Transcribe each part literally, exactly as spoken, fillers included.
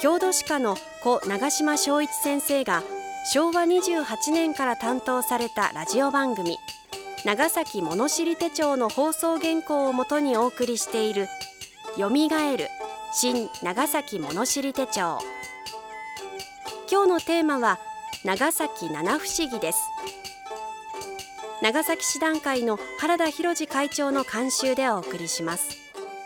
郷土史家の故長島昭一先生がしょうわにじゅうはちねんから担当されたラジオ番組長崎物知り手帳の放送原稿をもとにお送りしているよみがえる新長崎物知り手帳。今日のテーマは長崎七不思議です。長崎市団会の原田博二会長の監修でお送りします。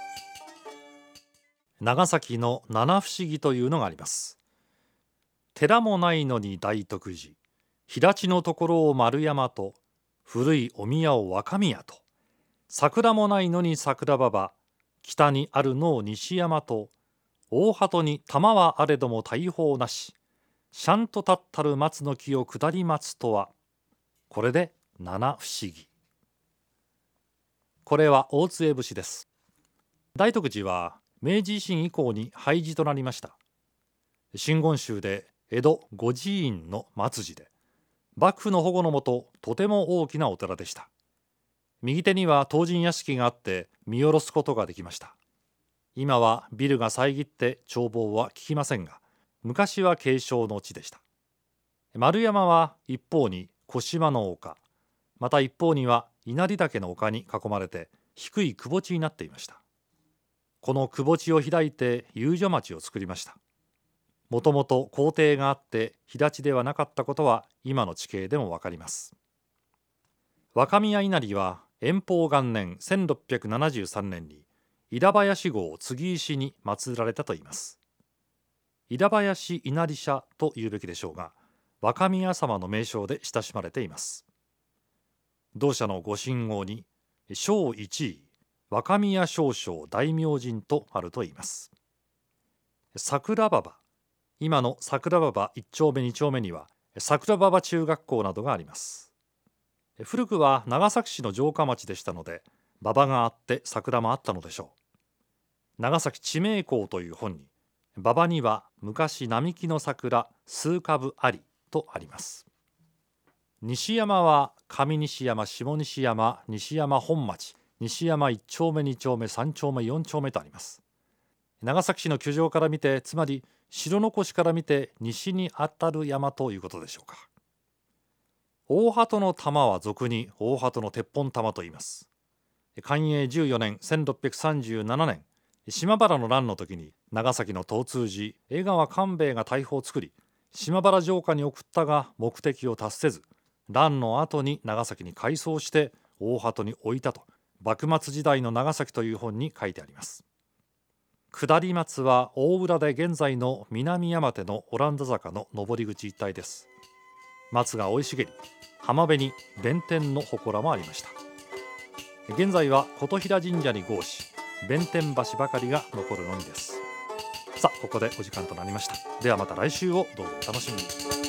長崎の七不思議というのがあります。寺もないのに大徳寺、平地のところを丸山と、古いお宮を若宮と、桜もないのに桜庭場、北にあるのを西山と、大鳩に玉はあれども大砲なし、しゃんと立ったる松の木を下り松とは、これで七不思議。これは大津江節です。大徳寺は明治維新以降に廃寺となりました。真言宗で江戸御寺院の末寺で、幕府の保護のもととても大きなお寺でした。右手には唐人屋敷があって見下ろすことができました。今はビルが遮って眺望は聞きませんが、昔は景勝の地でした。丸山は一方に小島の丘、また一方には稲荷岳の丘に囲まれて低い窪地になっていました。この窪地を開いて遊女町を作りました。もともと校庭があって平地ではなかったことは今の地形でもわかります。若宮稲荷は延宝元年せんろっぴゃくななじゅうさんねんに井田林号継石に祀られたといいます。井田林稲荷社というべきでしょうが、若宮様の名称で親しまれています。同社の御神号に正一位若宮少将大明神とあるといいます。桜庭場、今の桜庭場いっ丁目に丁目には桜庭場中学校などがあります。古くは長崎市の城下町でしたので、馬場があって桜もあったのでしょう。長崎地名校という本に、馬場には昔並木の桜数株ありとあります。西山は上西山、下西山、西山本町、西山いっ丁目に丁目さん丁目よん丁目とあります。長崎市の居城から見て、つまり城残しから見て西にあたる山ということでしょうか。大鳩の玉は俗に大鳩の鉄砲玉と言います。寛永じゅうよねんせんろっぴゃくさんじゅうななねん、島原の乱の時に長崎の東通寺江川官兵衛が大砲を作り、島原城下に送ったが目的を達せず、乱の後に長崎に改装して大鳩に置いたと幕末時代の長崎という本に書いてあります。下り松は大浦で現在の南山手のオランダ坂の上り口一帯です。松が生い茂り、浜辺に弁天の祠もありました。現在は琴平神社に合し、弁天橋ばかりが残るのみです。さあ、ここでお時間となりました。ではまた来週をどうぞお楽しみに。